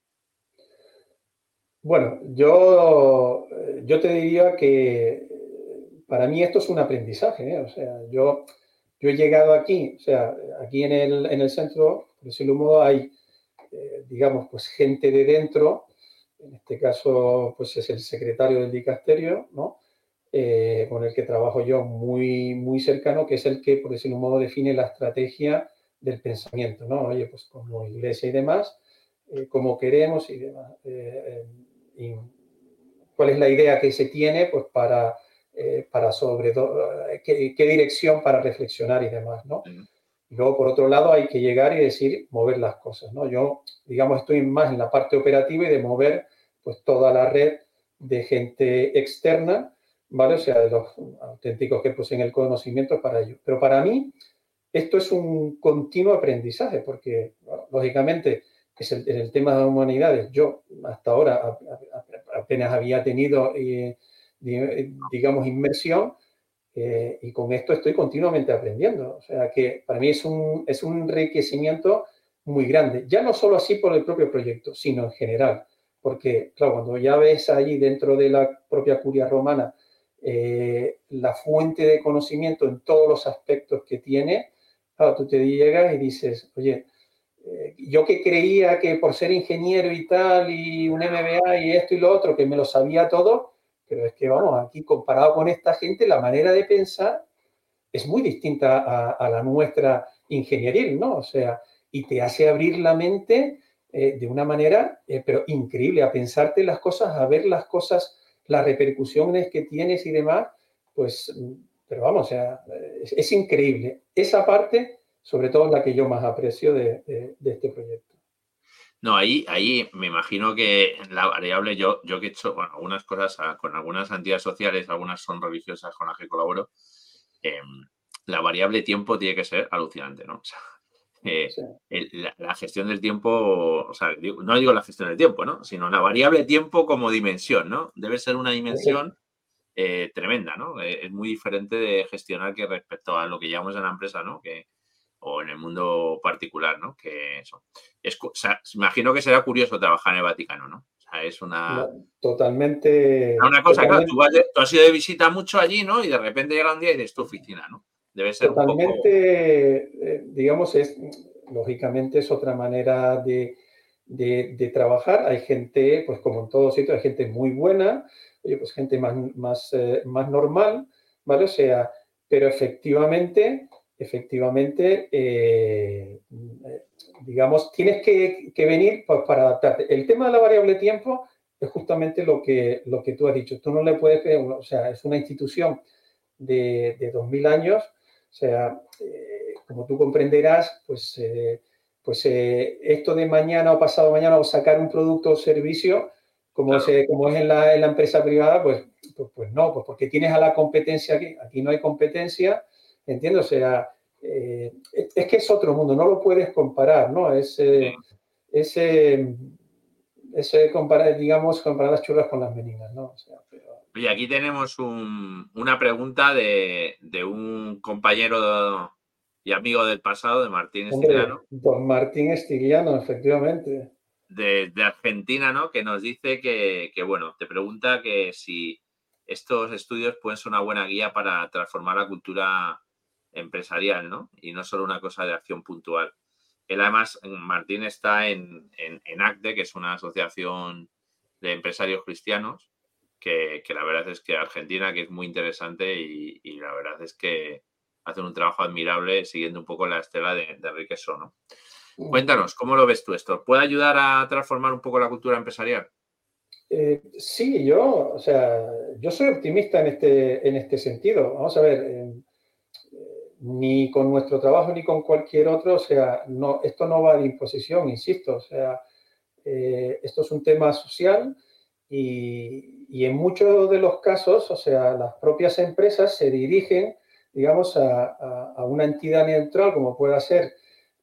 Bueno, yo, yo te diría que para mí esto es un aprendizaje, ¿eh? O sea, yo, yo he llegado aquí, o sea, aquí en el, en el centro, por decirlo de un modo, hay, eh, digamos, pues gente de dentro, en este caso, pues es el secretario del dicasterio, ¿no? Eh, con el que trabajo yo muy, muy cercano, que es el que, por decirlo de un modo, define la estrategia del pensamiento, ¿no? Oye, pues como iglesia y demás, eh, cómo queremos y demás. Eh, y cuál es la idea que se tiene pues para, eh, para sobre todo, qué, qué, dirección para reflexionar y demás, ¿no? Sí. Y luego, por otro lado, hay que llegar y decir, mover las cosas, ¿no? Yo, digamos, estoy más en la parte operativa y de mover pues toda la red de gente externa, ¿vale? O sea, de los auténticos que poseen el conocimiento para ello. Pero para mí, esto es un continuo aprendizaje, porque, bueno, lógicamente, es el, en el tema de las humanidades, yo hasta ahora apenas había tenido, eh, digamos, inmersión, eh, y con esto estoy continuamente aprendiendo. O sea que para mí es un, es un enriquecimiento muy grande, ya no solo así por el propio proyecto, sino en general. Porque, claro, cuando ya ves allí dentro de la propia curia romana eh, la fuente de conocimiento en todos los aspectos que tiene, claro, tú te llegas y dices, oye, eh, yo que creía que por ser ingeniero y tal, y un M B A y esto y lo otro, que me lo sabía todo, pero es que vamos, aquí comparado con esta gente, la manera de pensar es muy distinta a, a la nuestra ingenieril, ¿no? O sea, y te hace abrir la mente eh, de una manera, eh, pero increíble, a pensarte las cosas, a ver las cosas, las repercusiones que tienes y demás, pues, pero vamos, o sea, es, es increíble. Esa parte, sobre todo, es la que yo más aprecio de, de, de este proyecto. No, ahí, ahí me imagino que la variable, yo, yo que he hecho bueno, algunas cosas a, con algunas entidades sociales, algunas son religiosas con las que colaboro, eh, la variable tiempo tiene que ser alucinante, ¿no? O sea, eh, Sí. el, la, la, gestión del tiempo, o sea, digo, no digo la gestión del tiempo, ¿no? Sino la variable tiempo como dimensión, ¿no? Debe ser una dimensión eh, tremenda, ¿no? Eh, es muy diferente de gestionar que respecto a lo que llamamos en la empresa, ¿no? Que, o en el mundo particular, ¿no? Que eso. Es, o sea, imagino que será curioso trabajar en el Vaticano, ¿no? O sea, es una... No, totalmente, Una cosa, claro, tú, totalmente, vas de, tú has ido de visita mucho allí, ¿no? Y de repente llega un día y dices, tu oficina, ¿no? Debe ser un poco... totalmente, eh, digamos, es, lógicamente es otra manera de, de, de, trabajar. Hay gente, pues como en todos sitios, hay gente muy buena, oye, pues gente más, más, eh, más normal, ¿vale? O sea, pero efectivamente, efectivamente, eh, digamos, tienes que, que venir pues, para adaptarte. El tema de la variable tiempo es justamente lo que, lo que tú has dicho. Tú no le puedes, o sea, es una institución de, de dos mil años, o sea, eh, como tú comprenderás, pues, eh, pues eh, esto de mañana o pasado mañana o sacar un producto o servicio, como, Claro. se, como es en la, en la empresa privada, pues, pues, pues, no, pues porque tienes a la competencia aquí, aquí no hay competencia, ¿entiendes? O sea, eh, es que es otro mundo, no lo puedes comparar, ¿no? Es, eh, Sí. es, eh, es eh, comparar, digamos, comparar las churras con las meninas, ¿no? O sea, pero... Oye, aquí tenemos un, una pregunta de, de un compañero y amigo del pasado, de Martín Hombre, Estiliano, don Martín Estiliano, efectivamente. de, de Argentina, ¿no? Que nos dice que, que, bueno, te pregunta que si estos estudios pueden ser una buena guía para transformar la cultura empresarial, ¿no? Y no solo una cosa de acción puntual. Él además, Martín está en, en, en ACDE, que es una asociación de empresarios cristianos, que, que la verdad es que Argentina, que es muy interesante y, y la verdad es que hacen un trabajo admirable siguiendo un poco la estela de, de Enrique Sono. Cuéntanos, ¿cómo lo ves tú esto? ¿Puede ayudar a transformar un poco la cultura empresarial? Eh, sí, yo, o sea, yo soy optimista en este, en este sentido. Vamos a ver, eh, ni con nuestro trabajo ni con cualquier otro, o sea, no, esto no va de imposición, insisto, o sea, eh, esto es un tema social y, y, en muchos de los casos, o sea, las propias empresas se dirigen, digamos, a, a, a una entidad neutral, como pueda ser,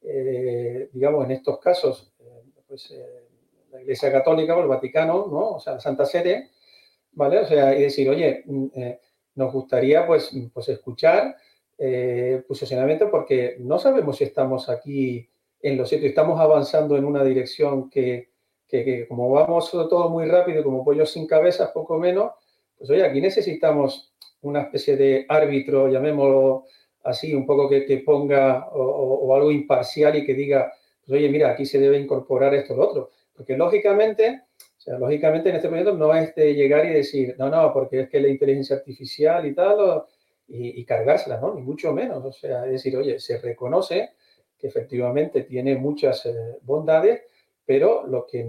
eh, digamos, en estos casos, eh, pues, eh, la Iglesia Católica o el Vaticano, ¿no? O sea, la Santa Sede, ¿vale? O sea, y decir, oye, eh, nos gustaría, pues, pues escuchar eh, posicionamiento porque no sabemos si estamos aquí en los sitios, estamos avanzando en una dirección que, que, que, como vamos todo muy rápido, como pollos sin cabezas, poco menos, pues oye, aquí necesitamos una especie de árbitro, llamémoslo así, un poco que, que ponga o, o, algo imparcial y que diga, pues oye, mira, aquí se debe incorporar esto o lo otro. Porque lógicamente, o sea, lógicamente en este proyecto no es de llegar y decir, no, no, porque es que la inteligencia artificial y tal, o, y, y cargársela, ¿no? Ni mucho menos. O sea, es decir, oye, se reconoce que efectivamente tiene muchas eh, bondades, pero lo que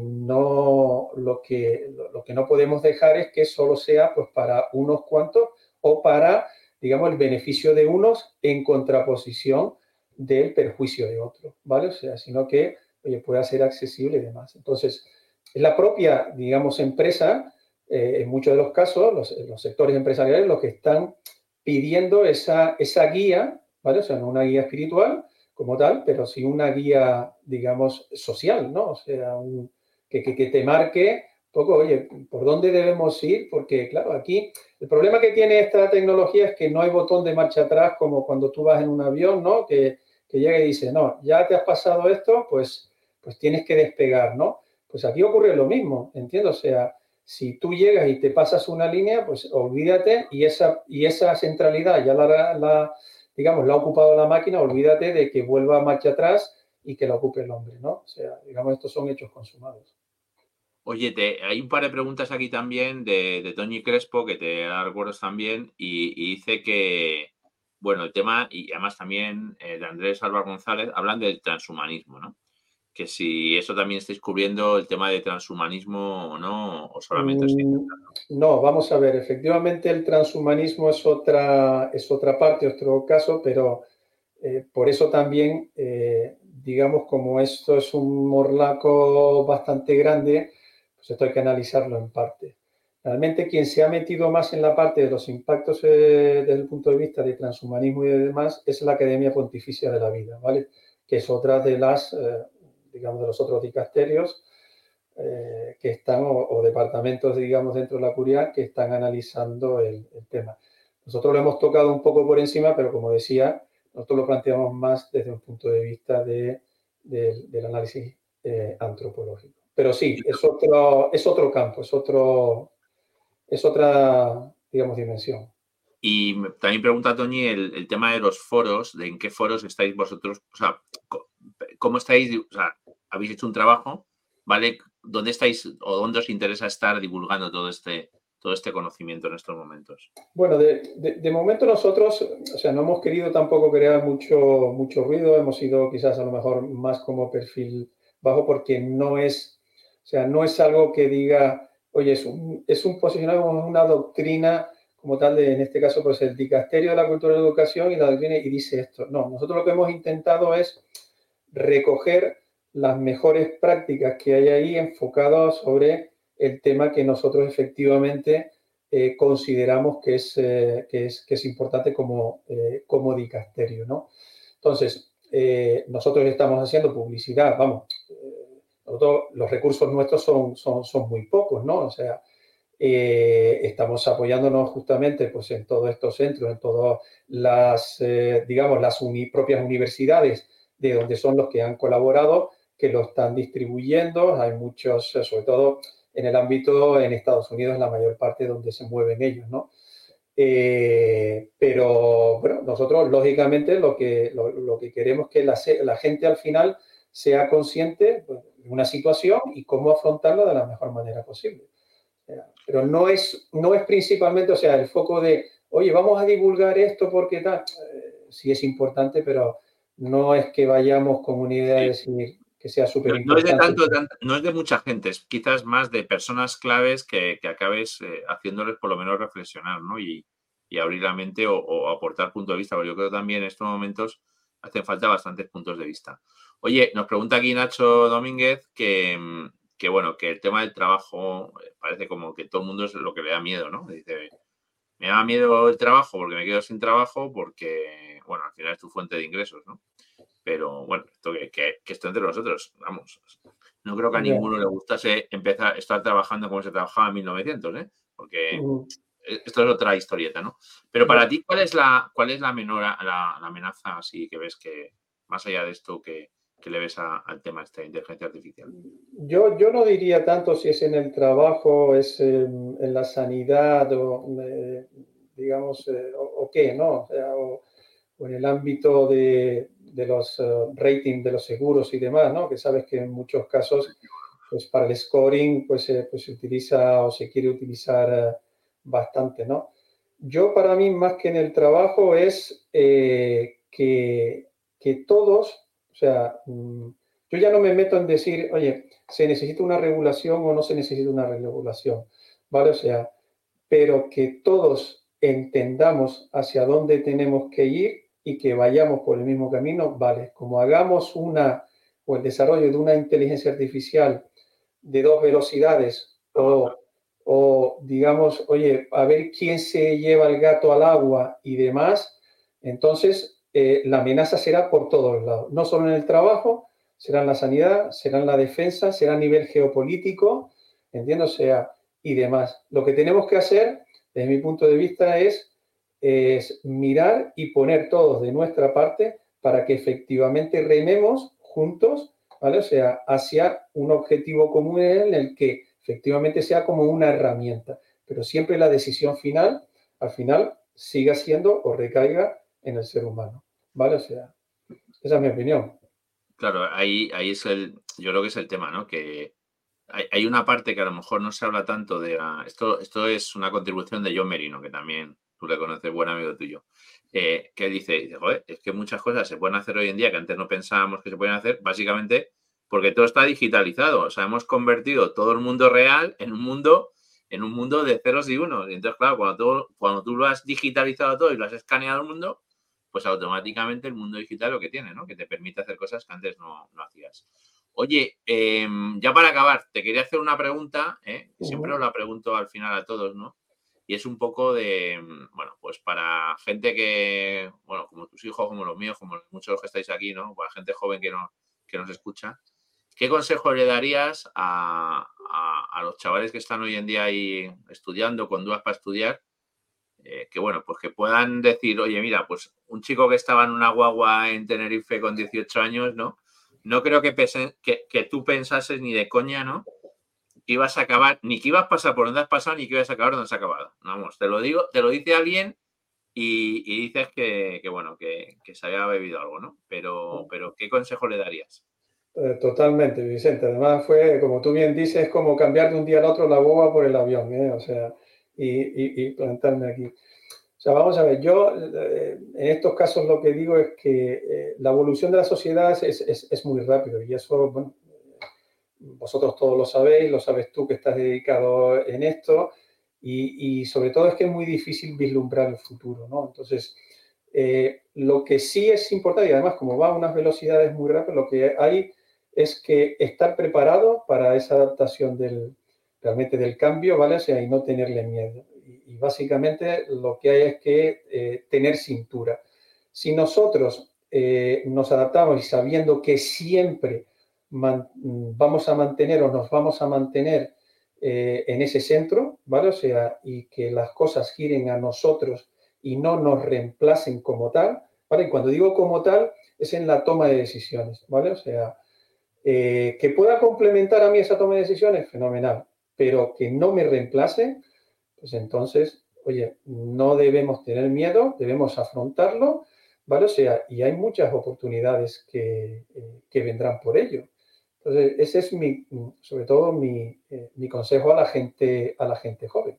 no lo que lo, lo que no podemos dejar es que solo sea pues para unos cuantos o para, digamos, el beneficio de unos en contraposición del perjuicio de otros, ¿vale? O sea, sino que oye, pueda ser accesible y demás. Entonces, es la propia, digamos, empresa, eh, en muchos de los casos, los, los sectores empresariales, los que están pidiendo esa, esa guía, ¿vale? O sea, no una guía espiritual como tal, pero sí una guía, digamos, social, ¿no? O sea, un, que, que, que, te marque un poco, oye, ¿por dónde debemos ir? Porque, claro, aquí el problema que tiene esta tecnología es que no hay botón de marcha atrás como cuando tú vas en un avión, ¿no? Que, que llega y dice, no, ya te has pasado esto, pues, pues tienes que despegar, ¿no? Pues aquí ocurre lo mismo, ¿entiendes? O sea, si tú llegas y te pasas una línea, pues olvídate y esa, y esa centralidad ya la, la, digamos, la ha ocupado la máquina, olvídate de que vuelva a marcha atrás y que la ocupe el hombre, ¿no? O sea, digamos, estos son hechos consumados. Oye, te, hay un par de preguntas aquí también de, de Toñi Crespo, que te recuerdas también, y, y dice que, bueno, el tema, y además también eh, de Andrés Álvaro González, hablan del transhumanismo, ¿no? Que si eso también estáis cubriendo el tema de transhumanismo o no, o solamente así. Mm, no, vamos a ver, efectivamente el transhumanismo es otra, es otra parte, otro caso, pero eh, por eso también, eh, digamos, como esto es un morlaco bastante grande, pues esto hay que analizarlo en parte. Realmente quien se ha metido más en la parte de los impactos eh, desde el punto de vista de transhumanismo y de demás es la Academia Pontificia de la Vida, ¿vale? Que es otra de las, eh, digamos, de los otros dicasterios eh, que están, o, o, departamentos, digamos, dentro de la curia que están analizando el, el tema. Nosotros lo hemos tocado un poco por encima, pero como decía, nosotros lo planteamos más desde un punto de vista de, de, del análisis eh, antropológico. Pero sí, es otro, es otro campo, es, otro, es otra, digamos, dimensión. Y también pregunta Toñi el, el tema de los foros, de en qué foros estáis vosotros, o sea, cómo estáis, o sea, habéis hecho un trabajo, ¿vale? ¿Dónde estáis o dónde os interesa estar divulgando todo este, todo este conocimiento en estos momentos? Bueno, de, de, de, momento nosotros, o sea, no hemos querido tampoco crear mucho, mucho ruido, hemos ido quizás a lo mejor más como perfil bajo porque no es, o sea, no es algo que diga, oye, es un, es un posicionamiento, una doctrina como tal de, en este caso, pues el dicasterio de la cultura y la educación y la doctrina y dice esto. No, nosotros lo que hemos intentado es recoger las mejores prácticas que hay ahí enfocadas sobre el tema que nosotros efectivamente eh, consideramos que es, eh, que, es, que es importante como, eh, como dicasterio, ¿no? Entonces, eh, nosotros estamos haciendo publicidad, vamos, eh, nosotros, los recursos nuestros son, son, son muy pocos, ¿no? O sea, eh, estamos apoyándonos justamente pues, en todos estos centros, en todas las, eh, digamos, las uni propias universidades de donde son los que han colaborado, que lo están distribuyendo. Hay muchos, sobre todo en el ámbito en Estados Unidos, la mayor parte donde se mueven ellos, ¿no? Eh, pero bueno, nosotros lógicamente lo que, lo, lo que queremos es que la, la, gente al final sea consciente pues, de una situación y cómo afrontarla de la mejor manera posible. Pero no es, no es principalmente, o sea, el foco de, oye, vamos a divulgar esto porque tal, eh, sí es importante, pero no es que vayamos con una idea de decir que sea súper No, no es de importante. tanto, tanto, no es de mucha gente, es quizás más de personas claves que, que acabes eh, haciéndoles por lo menos reflexionar, ¿no? Y, y abrir la mente o, o aportar punto de vista, porque yo creo que también en estos momentos hacen falta bastantes puntos de vista. Oye, nos pregunta aquí Nacho Domínguez que, que bueno, que el tema del trabajo parece como que todo el mundo es lo que le da miedo, ¿no? Dice, me da miedo el trabajo porque me quedo sin trabajo porque, bueno, al final es tu fuente de ingresos, ¿no? Pero bueno, esto que, que, que esto entre nosotros, vamos, no creo que a ninguno le gustase empezar, estar trabajando como se trabajaba en mil novecientos, ¿eh? Porque Uh, esto es otra historieta, ¿no? Pero para yo, ti, ¿cuál es la, cuál es la, menor, la, la amenaza así que ves que, más allá de esto, que, que le ves a, al tema este de inteligencia artificial? yo, yo no diría tanto si es en el trabajo, es en, en la sanidad o, eh, digamos, eh, o, o, qué, ¿no? O, sea, o, o en el ámbito de, de los uh, ratings de los seguros y demás, ¿no? Que sabes que en muchos casos, pues para el scoring, pues, eh, pues se utiliza o se quiere utilizar uh, bastante, ¿no? Yo para mí, más que en el trabajo, es eh, que, que todos, o sea, mmm, yo ya no me meto en decir, oye, se necesita una regulación o no se necesita una regulación, ¿vale? O sea, pero que todos entendamos hacia dónde tenemos que ir y que vayamos por el mismo camino, vale, como hagamos una o el desarrollo de una inteligencia artificial de dos velocidades o, o digamos, oye, a ver quién se lleva el gato al agua y demás, entonces eh, la amenaza será por todos lados, no solo en el trabajo, será en la sanidad, será en la defensa, será a nivel geopolítico, entiendo, o sea, y demás. Lo que tenemos que hacer, desde mi punto de vista, es, es mirar y poner todos de nuestra parte para que efectivamente rememos juntos, ¿vale? O sea, hacia un objetivo común en el que efectivamente sea como una herramienta, pero siempre la decisión final, al final, siga siendo o recaiga en el ser humano, ¿vale? O sea, esa es mi opinión. Claro, ahí, ahí es el, yo creo que es el tema, ¿no? Que hay, hay una parte que a lo mejor no se habla tanto de la, esto, esto es una contribución de John Merino, que también tú le conoces, buen amigo tuyo, eh, que dice, dice, joder, es que muchas cosas se pueden hacer hoy en día que antes no pensábamos que se pueden hacer, básicamente porque todo está digitalizado. O sea, hemos convertido todo el mundo real en un mundo, en un mundo de ceros y unos. Y entonces, claro, cuando tú, cuando tú lo has digitalizado todo y lo has escaneado el mundo, pues automáticamente el mundo digital lo que tiene, ¿no? Que te permite hacer cosas que antes no, no hacías. Oye, eh, ya para acabar, te quería hacer una pregunta, ¿eh? Siempre os la pregunto al final a todos, ¿no? Y es un poco de, bueno, pues para gente que, bueno, como tus hijos, como los míos, como muchos de los que estáis aquí, ¿no? Para gente joven que, no, que nos escucha, ¿qué consejo le darías a, a, a los chavales que están hoy en día ahí estudiando, con dudas para estudiar? Eh, que bueno, pues que puedan decir, oye, mira, pues un chico que estaba en una guagua en Tenerife con dieciocho años, ¿no? No creo que, pese, que, que tú pensases ni de coña, ¿no? Que ibas a acabar, ni que ibas a pasar por donde has pasado, ni que ibas a acabar donde has acabado. Vamos, te lo digo, te lo dice alguien y, y dices que, que bueno, que, que se había bebido algo, ¿no? Pero, pero ¿qué consejo le darías? Totalmente, Vicente. Además fue, como tú bien dices, como cambiar de un día al otro la boba por el avión, ¿eh? O sea, y, y, y plantarme aquí. O sea, vamos a ver, yo eh, en estos casos lo que digo es que eh, la evolución de la sociedad es, es, es muy rápido y eso, bueno, vosotros todos lo sabéis, lo sabes tú que estás dedicado en esto y, y sobre todo es que es muy difícil vislumbrar el futuro, ¿no? Entonces, eh, lo que sí es importante y además como va a unas velocidades muy rápidas, lo que hay es que estar preparado para esa adaptación del, realmente del cambio, ¿vale? O sea, y no tenerle miedo. Y, y básicamente lo que hay es que eh, tener cintura. Si nosotros eh, nos adaptamos y sabiendo que siempre man, vamos a mantener o nos vamos a mantener eh, en ese centro, ¿vale? O sea, y que las cosas giren a nosotros y no nos reemplacen como tal, ¿vale? Y cuando digo como tal, es en la toma de decisiones, ¿vale? O sea, eh, que pueda complementar a mí esa toma de decisiones, fenomenal, pero que no me reemplace, pues entonces, oye, no debemos tener miedo, debemos afrontarlo, ¿vale? O sea, y hay muchas oportunidades que, eh, que vendrán por ello. Entonces, ese es mi, sobre todo mi, eh, mi consejo a la gente, a la gente joven.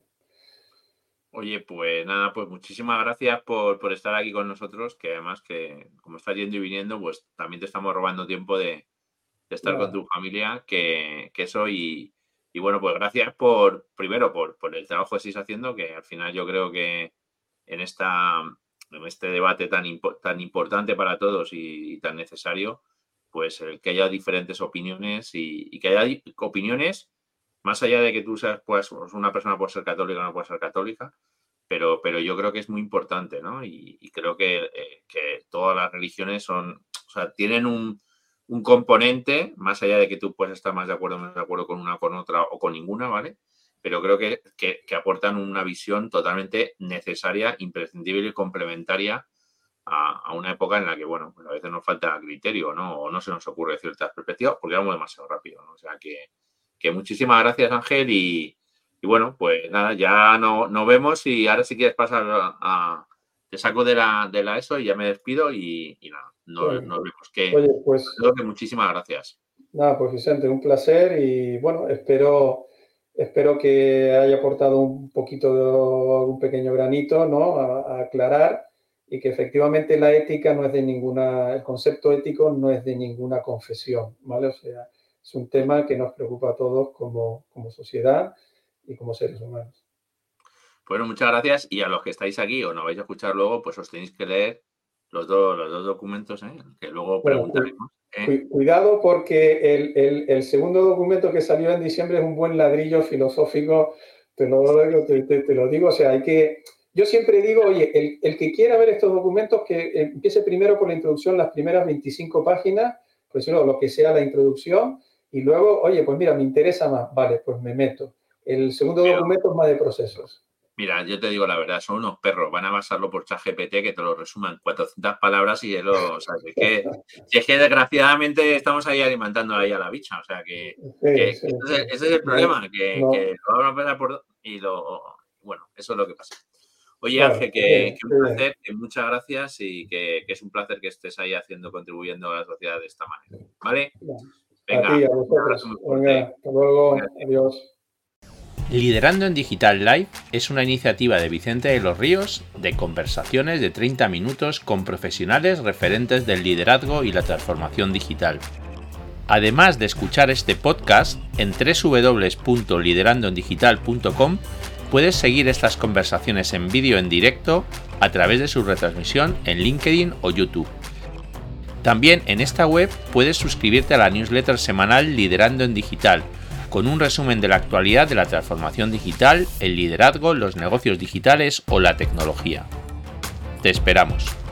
Oye, pues nada, pues muchísimas gracias por, por estar aquí con nosotros, que además que como estás yendo y viniendo, pues también te estamos robando tiempo de, de estar con tu familia, que, que eso y, y bueno, pues gracias por, primero, por, por el trabajo que estáis haciendo, que al final yo creo que en, esta, en este debate tan, impo- tan importante para todos y, y tan necesario, pues el que haya diferentes opiniones y, y que haya di- opiniones, más allá de que tú seas pues, una persona puede ser católica o no puede ser católica, pero, pero yo creo que es muy importante, ¿no? Y, y creo que, eh, que todas las religiones son, o sea, tienen un, un componente, más allá de que tú puedes estar más de acuerdo o menos de acuerdo con una, con otra o con ninguna, ¿vale? Pero creo que, que, que aportan una visión totalmente necesaria, imprescindible y complementaria a, a, una época en la que, bueno, pues a veces nos falta criterio, ¿no? O no se nos ocurre ciertas perspectivas porque vamos demasiado rápido, ¿no? O sea que, que muchísimas gracias, Ángel, y, y bueno, pues nada, ya no, nos vemos y ahora si quieres pasar a, a te saco de la, de la eso y ya me despido y, y nada, no, Bueno, nos vemos. Que, oye, pues que muchísimas gracias. nada, pues Vicente, un placer y bueno, espero, espero que haya aportado un poquito de un pequeño granito, ¿no? A, a aclarar y que efectivamente la ética no es de ninguna, el concepto ético no es de ninguna confesión, ¿vale? O sea, es un tema que nos preocupa a todos como, como sociedad y como seres humanos. Bueno, muchas gracias y a los que estáis aquí o no vais a escuchar luego, pues os tenéis que leer los dos, los dos documentos, ¿eh? Que luego Bueno, cu preguntaremos. ¿eh? cu cuidado porque el, el, el, segundo documento que salió en diciembre es un buen ladrillo filosófico, te lo, te, te, te lo digo, o sea, hay que... Yo siempre digo, oye, el, el que quiera ver estos documentos, que empiece primero con la introducción, las primeras veinticinco páginas, pues no, lo que sea la introducción, y luego, oye, pues mira, me interesa más, vale, pues me meto. El segundo Pero, documento es más de procesos. Mira, yo te digo la verdad, son unos perros, van a basarlo por ChatGPT que te lo resuman cuatrocientas palabras y él lo, o sea, es que, es que desgraciadamente estamos ahí alimentando ahí a la bicha, o sea que, Sí, que, sí, que sí. ese, ese es el problema, No, que, no. que lo van a empezar por y lo, bueno, eso es lo que pasa. Oye, Bueno, Ángel, que, que un placer, que muchas gracias y que, que es un placer que estés ahí haciendo, contribuyendo a la sociedad de esta manera, ¿vale? A Venga, ti, a un abrazo vosotros. muy Venga, fuerte. hasta luego. Cuídate. Adiós. Liderando en Digital Live es una iniciativa de Vicente de los Ríos de conversaciones de treinta minutos con profesionales referentes del liderazgo y la transformación digital. Además de escuchar este podcast, en doble u doble u doble u punto liderando en digital punto com puedes seguir estas conversaciones en vídeo en directo a través de su retransmisión en LinkedIn o YouTube. También en esta web puedes suscribirte a la newsletter semanal Liderando en Digital, con un resumen de la actualidad de la transformación digital, el liderazgo, los negocios digitales o la tecnología. Te esperamos.